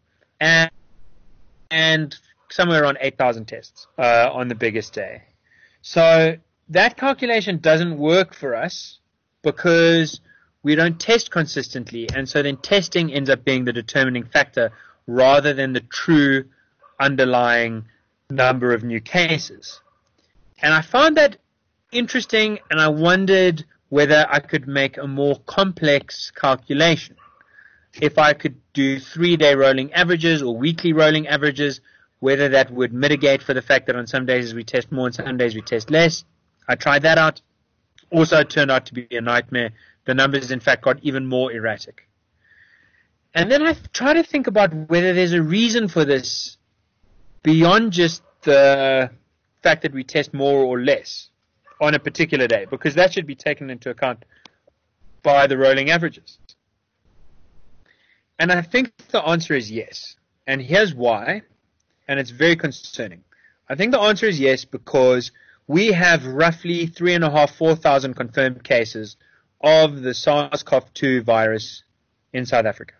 and somewhere around 8,000 tests on the biggest day. So that calculation doesn't work for us because we don't test consistently, and so then testing ends up being the determining factor rather than the true underlying number of new cases. And I found that interesting, and I wondered whether I could make a more complex calculation. If I could do 3-day rolling averages or weekly rolling averages, whether that would mitigate for the fact that on some days we test more and some days we test less. I tried that out. Also, it turned out to be a nightmare. The numbers, in fact, got even more erratic. And then I tried to think about whether there's a reason for this beyond just the fact that we test more or less on a particular day, because that should be taken into account by the rolling averages. And I think the answer is yes. And here's why, and it's very concerning. I think the answer is yes because we have roughly 3,500-4,000 confirmed cases of the SARS-CoV-2 virus in South Africa.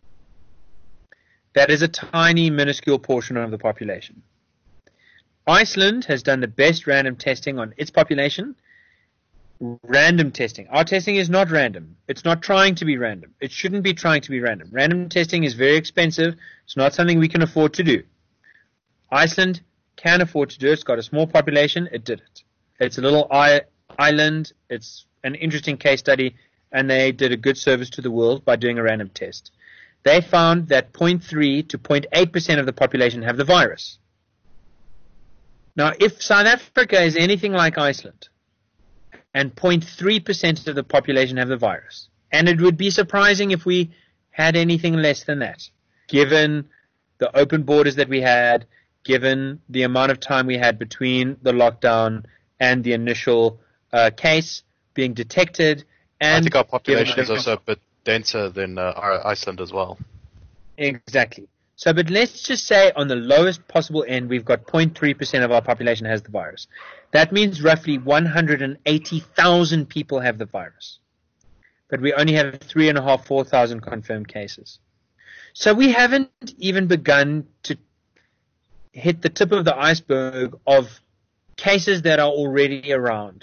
That is a tiny, minuscule portion of the population. Iceland has done the best random testing on its population. Random testing. Our testing is not random. It's not trying to be random. It shouldn't be trying to be random. Random testing is very expensive. It's not something we can afford to do. Iceland can afford to do it. It's got a small population. It did it. It's a little island. It's an interesting case study, and they did a good service to the world by doing a random test. They found that 0.3 to 0.8% of the population have the virus. Now, if South Africa is anything like Iceland, and 0.3% of the population have the virus, and it would be surprising if we had anything less than that, given the open borders that we had, given the amount of time we had between the lockdown and the initial case being detected. And I think our population is also a bit denser than Iceland as well. Exactly. So, but let's just say on the lowest possible end, we've got 0.3% of our population has the virus. That means roughly 180,000 people have the virus. But we only have 3,500, 4,000 confirmed cases. So we haven't even begun to hit the tip of the iceberg of cases that are already around.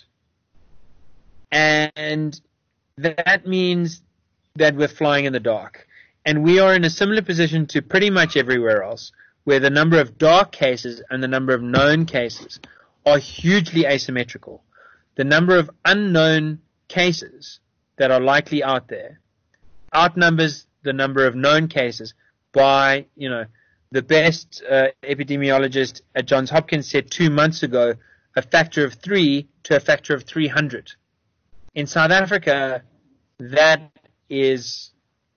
And that means that we're flying in the dark. And we are in a similar position to pretty much everywhere else, where the number of dark cases and the number of known cases are hugely asymmetrical. The number of unknown cases that are likely out there outnumbers the number of known cases by, the best epidemiologist at Johns Hopkins said 2 months ago, a factor of 3 to a factor of 300. In South Africa, that is,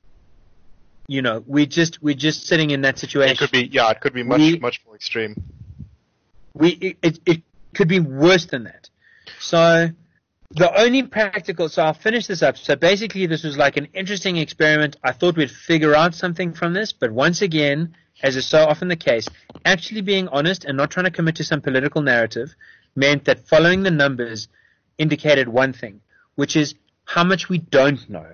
we're just sitting in that situation. It could be much more extreme. It could be worse than that. So the only so I'll finish this up. So basically this was like an interesting experiment. I thought we'd figure out something from this, but once again, as is so often the case, actually being honest and not trying to commit to some political narrative meant that following the numbers indicated one thing, which is how much we don't know.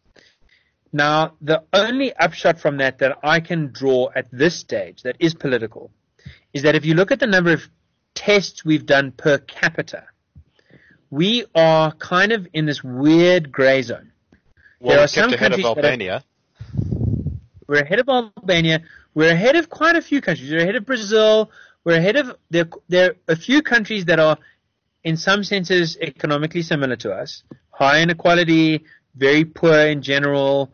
Now, the only upshot from that I can draw at this stage that is political is that if you look at the number of tests we've done per capita, we are kind of in this weird gray zone. Well, we're kept ahead of Albania. We're ahead of Albania. We're ahead of quite a few countries. We're ahead of Brazil. We're ahead of there are a few countries that are, in some senses, economically similar to us. High inequality, very poor in general,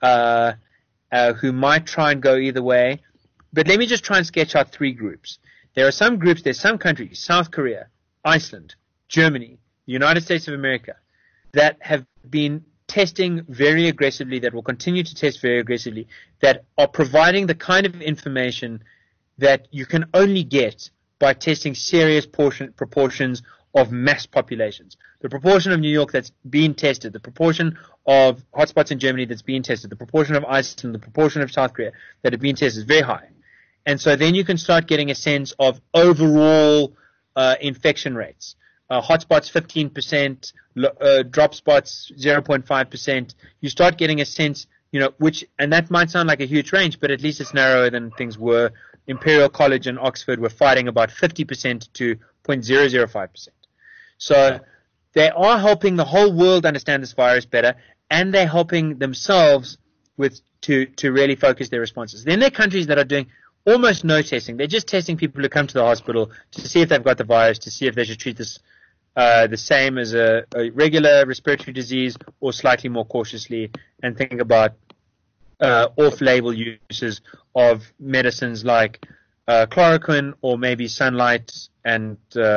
who might try and go either way. But let me just try and sketch out 3 groups. There's some countries, South Korea, Iceland, Germany, the United States of America, that have been testing very aggressively, that will continue to test very aggressively, that are providing the kind of information that you can only get by testing serious proportions of mass populations. The proportion of New York that's being tested, the proportion of hotspots in Germany that's being tested, the proportion of Iceland, the proportion of South Korea that have been tested is very high. And so then you can start getting a sense of overall infection rates. Hotspots 15%, drop spots 0.5%. You start getting a sense, and that might sound like a huge range, but at least it's narrower than things were. Imperial College and Oxford were fighting about 50% to 0.005%. So they are helping the whole world understand this virus better, and they're helping themselves to really focus their responses. Then there are countries that are doing almost no testing. They're just testing people who come to the hospital to see if they've got the virus, to see if they should treat this the same as a regular respiratory disease or slightly more cautiously, and think about off-label uses of medicines like chloroquine or maybe sunlight and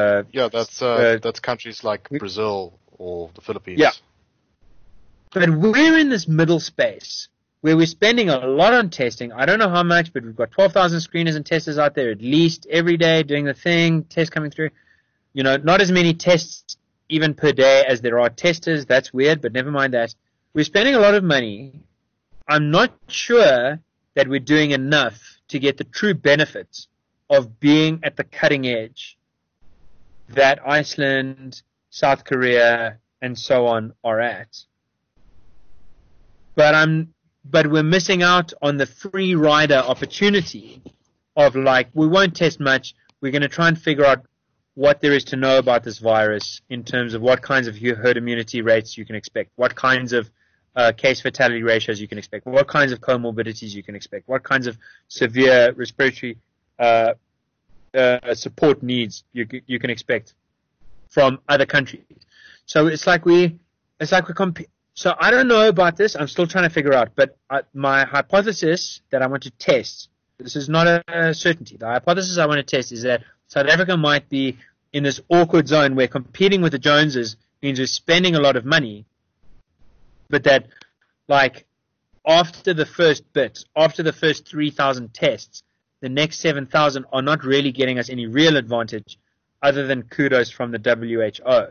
that's countries like Brazil or the Philippines. Yeah. But we're in this middle space where we're spending a lot on testing. I don't know how much, but we've got 12,000 screeners and testers out there at least every day doing the thing, tests coming through. Not as many tests even per day as there are testers. That's weird, but never mind that. We're spending a lot of money. I'm not sure that we're doing enough to get the true benefits of being at the cutting edge that Iceland, South Korea, and so on are at. But we're missing out on the free rider opportunity of like, we won't test much. We're going to try and figure out what there is to know about this virus in terms of what kinds of herd immunity rates you can expect, what kinds of case fatality ratios you can expect, what kinds of comorbidities you can expect, what kinds of severe respiratory support needs you can expect from other countries. So it's like so I don't know about this. I'm still trying to figure out. But my hypothesis that I want to test, this is not a certainty. The hypothesis I want to test is that South Africa might be in this awkward zone where competing with the Joneses means we're spending a lot of money, but that like after the first 3,000 tests, the next 7,000 are not really getting us any real advantage other than kudos from the WHO.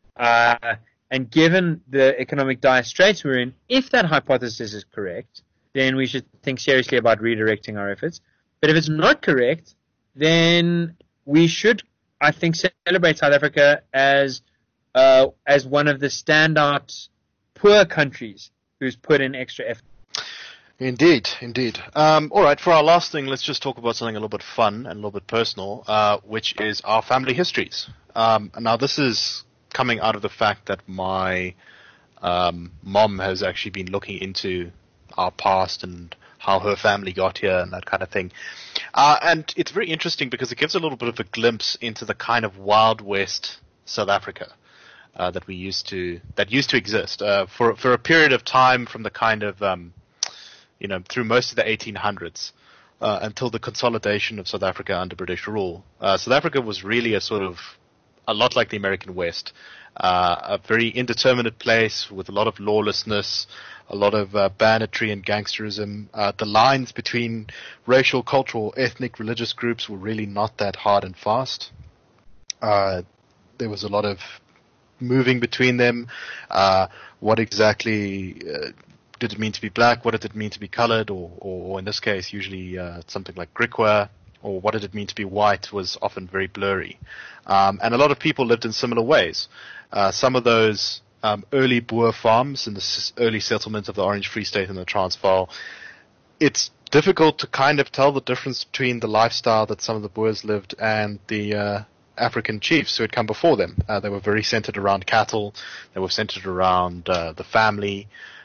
And given the economic dire straits we're in, if that hypothesis is correct, then we should think seriously about redirecting our efforts. But if it's not correct, then we should, I think, celebrate South Africa as one of the standout poor countries who's put in extra effort. Indeed. All right, for our last thing, let's just talk about something a little bit fun and a little bit personal, which is our family histories. Now, this is coming out of the fact that my mom has actually been looking into our past and how her family got here and that kind of thing. And it's very interesting because it gives a little bit of a glimpse into the kind of Wild West South Africa that used to exist for a period of time from the kind of through most of the 1800s until the consolidation of South Africa under British rule. South Africa was really a lot like the American West, a very indeterminate place with a lot of lawlessness, a lot of banditry and gangsterism. The lines between racial, cultural, ethnic, religious groups were really not that hard and fast. There was a lot of moving between them. What exactly did it mean to be black? What did it mean to be colored? Or in this case, usually something like Griqua. Or what did it mean to be white was often very blurry. And a lot of people lived in similar ways. Some of those early Boer farms in the early settlement of the Orange Free State and the Transvaal, it's difficult to kind of tell the difference between the lifestyle that some of the Boers lived and the African chiefs who had come before them. They were very centered around cattle. They were centered around the family.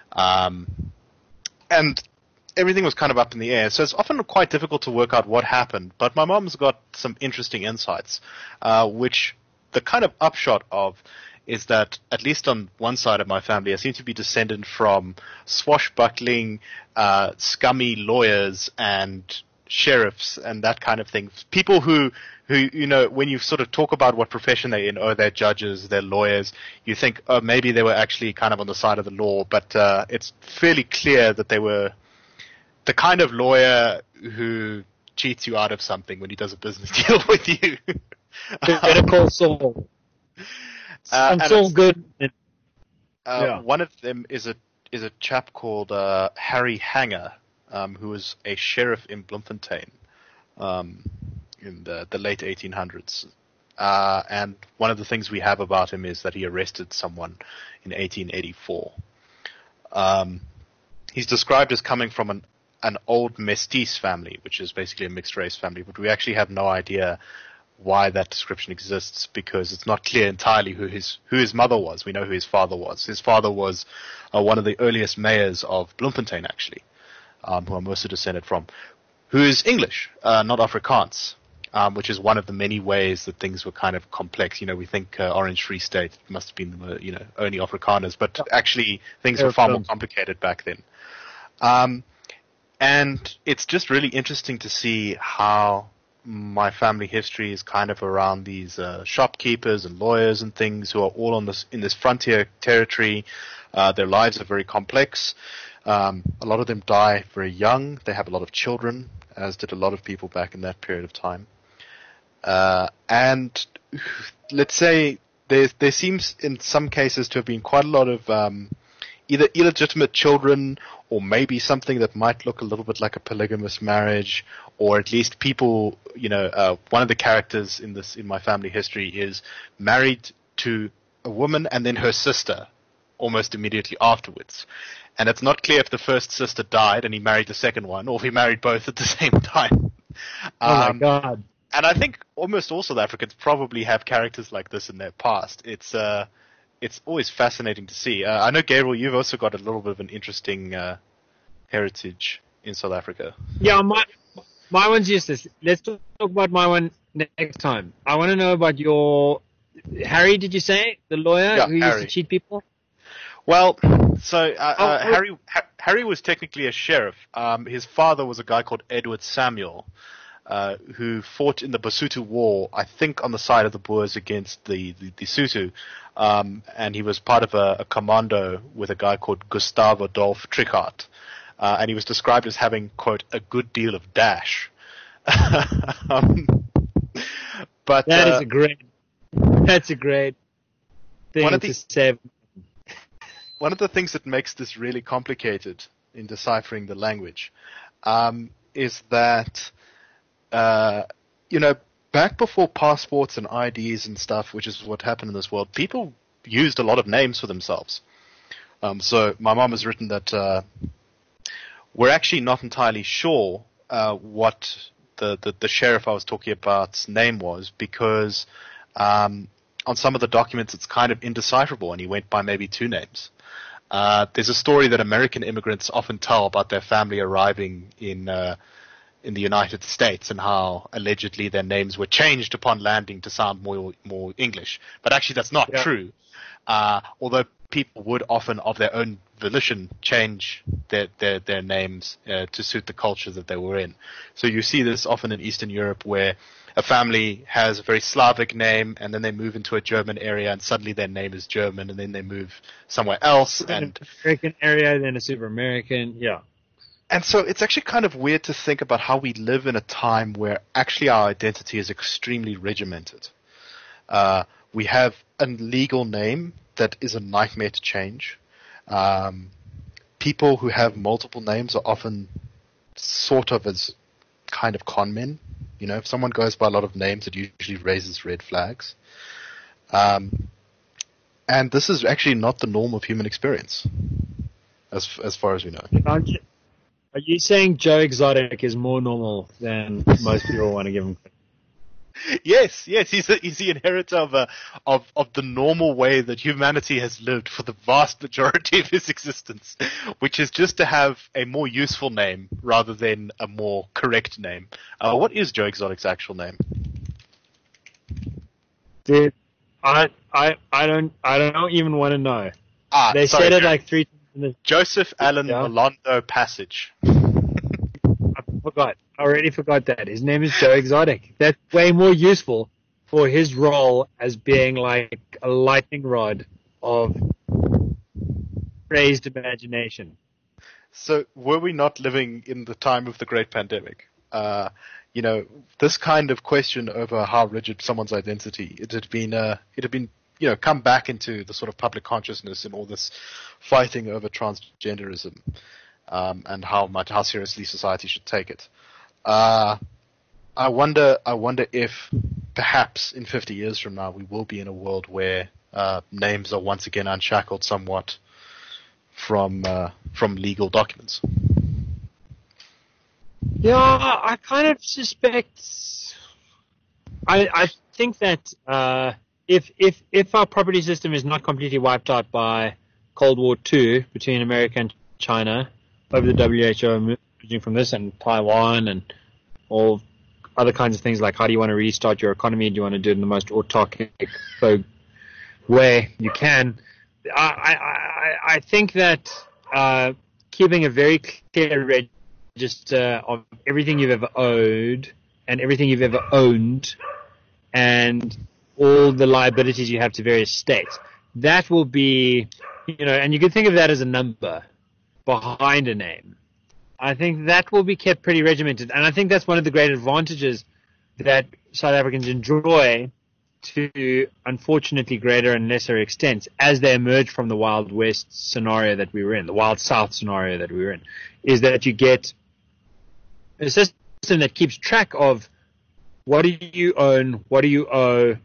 And everything was kind of up in the air, so it's often quite difficult to work out what happened. But my mom's got some interesting insights, which the kind of upshot of is that, at least on one side of my family, I seem to be descended from swashbuckling, scummy lawyers and sheriffs and that kind of thing. People who when you sort of talk about what profession they're in, they're judges, they're lawyers, you think, maybe they were actually kind of on the side of the law, but it's fairly clear that they were the kind of lawyer who cheats you out of something when he does a business deal with you. Better call Saul. Saul good. One of them is a chap called Harry Hanger, who was a sheriff in Bloemfontein in the late 1800s. And one of the things we have about him is that he arrested someone in 1884. He's described as coming from an old Métis family, which is basically a mixed race family, but we actually have no idea why that description exists because it's not clear entirely who his mother was. We know who his father was. His father was one of the earliest mayors of Bloemfontein, actually, who I'm also descended from, who is English, not Afrikaans, which is one of the many ways that things were kind of complex. We think Orange Free State must have been only Afrikaners, but actually things were far more complicated back then. And it's just really interesting to see how my family history is kind of around these shopkeepers and lawyers and things who are all in this frontier territory. Their lives are very complex. A lot of them die very young. They have a lot of children, as did a lot of people back in that period of time. And let's say there seems in some cases to have been quite a lot of either illegitimate children, or maybe something that might look a little bit like a polygamous marriage, or at least people, one of the characters in my family history is married to a woman and then her sister almost immediately afterwards. And it's not clear if the first sister died and he married the second one, or if he married both at the same time. Oh my God. And I think almost all South Africans probably have characters like this in their past. It's always fascinating to see. I know, Gabriel, you've also got a little bit of an interesting heritage in South Africa. Yeah, my one's useless. Let's talk about my one next time. I want to know about your Harry. Did you say the lawyer who used to cheat people? Well, so Harry was technically a sheriff. His father was a guy called Edward Samuel, who fought in the Basotho War, I think on the side of the Boers against the Sotho, and he was part of a commando with a guy called Gustav Adolf Trichard, and he was described as having, quote, a good deal of dash. But that's a great thing to say. One of the things that makes this really complicated in deciphering the language is that, back before passports and IDs and stuff, which is what happened in this world, people used a lot of names for themselves. So my mom has written that we're actually not entirely sure what the sheriff I was talking about's name was, because on some of the documents it's kind of indecipherable, and he went by maybe two names. There's a story that American immigrants often tell about their family arriving in the United States and how allegedly their names were changed upon landing to sound more English. But actually that's not true. Although people would often of their own volition change their names to suit the culture that they were in. So you see this often in Eastern Europe, where a family has a very Slavic name, and then they move into a German area, and suddenly their name is German, and then they move somewhere else. And American area, then a super American, yeah. And so it's actually kind of weird to think about how we live in a time where actually our identity is extremely regimented. We have a legal name that is a nightmare to change. People who have multiple names are often sort of as kind of con men. If someone goes by a lot of names, it usually raises red flags. And this is actually not the norm of human experience, as far as we know. Are you saying Joe Exotic is more normal than most people want to give him credit? Yes, he's the inheritor of the normal way that humanity has lived for the vast majority of his existence, which is just to have a more useful name rather than a more correct name. What is Joe Exotic's actual name? Dude, I don't even want to know. They sorry, said it like 3 times. Joseph Allen Malondo Passage. I already forgot that. His name is Joe Exotic. That's way more useful for his role as being like a lightning rod of praised imagination. So were we not living in the time of the Great Pandemic? This kind of question over how rigid someone's identity, it had been come back into the sort of public consciousness and all this fighting over transgenderism. And how seriously society should take it. I wonder if perhaps in 50 years from now we will be in a world where names are once again unshackled somewhat from legal documents. Yeah, I kind of suspect. I think that if our property system is not completely wiped out by Cold War II between America and China over the WHO, emerging from this, and Taiwan and all other kinds of things, like how do you want to restart your economy? Do you want to do it in the most autarkic way you can? I think that keeping a very clear register of everything you've ever owed and everything you've ever owned and all the liabilities you have to various states, that will be, and you can think of that as a number behind a name. I think that will be kept pretty regimented, and I think that's one of the great advantages that South Africans enjoy to unfortunately greater and lesser extents as they emerge from the Wild West scenario that we were in, the Wild South scenario that we were in, is that you get a system that keeps track of what do you own, what do you owe,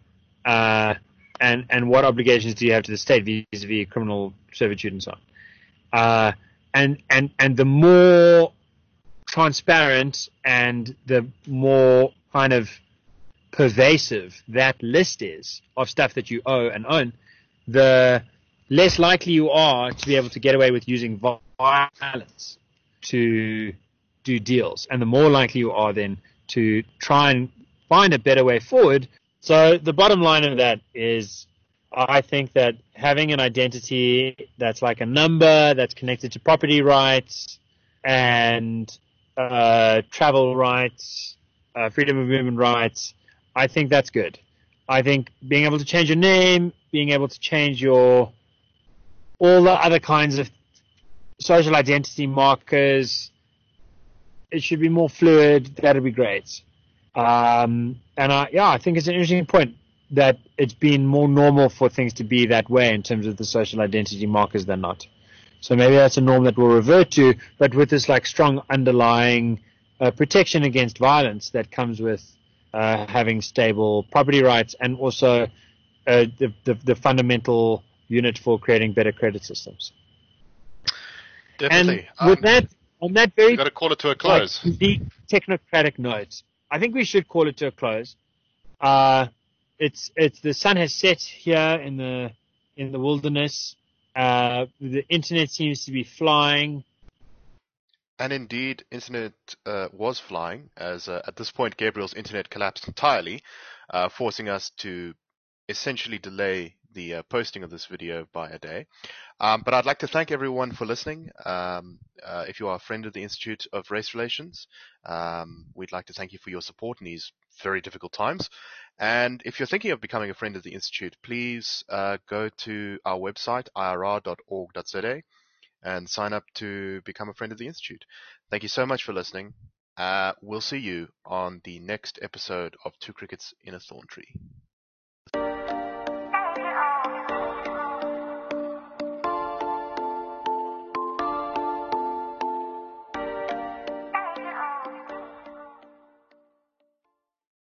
and what obligations do you have to the state vis-a-vis criminal servitude and so on. And the more transparent and the more kind of pervasive that list is of stuff that you owe and own, the less likely you are to be able to get away with using violence to do deals, and the more likely you are then to try and find a better way forward. So the bottom line of that is, I think that having an identity that's like a number that's connected to property rights and travel rights, freedom of movement rights, I think that's good. I think being able to change your name, being able to change all the other kinds of social identity markers, it should be more fluid. That'd be great. And I think it's an interesting point that it's been more normal for things to be that way in terms of the social identity markers than not. So maybe that's a norm that we'll revert to, but with this like strong underlying protection against violence that comes with having stable property rights, and also the fundamental unit for creating better credit systems. Definitely. And with that, on that very, got to call it to a close. The technocratic note, I think we should call it to a close. It's the sun has set here in the wilderness. The internet seems to be flying. And indeed, internet was flying, as at this point Gabriel's internet collapsed entirely, forcing us to essentially delay the posting of this video by a day. But I'd like to thank everyone for listening. If you are a friend of the Institute of Race Relations, we'd like to thank you for your support in these very difficult times. And if you're thinking of becoming a friend of the Institute, please go to our website, irr.org.za, and sign up to become a friend of the Institute. Thank you so much for listening. We'll see you on the next episode of Two Crickets in a Thorn Tree.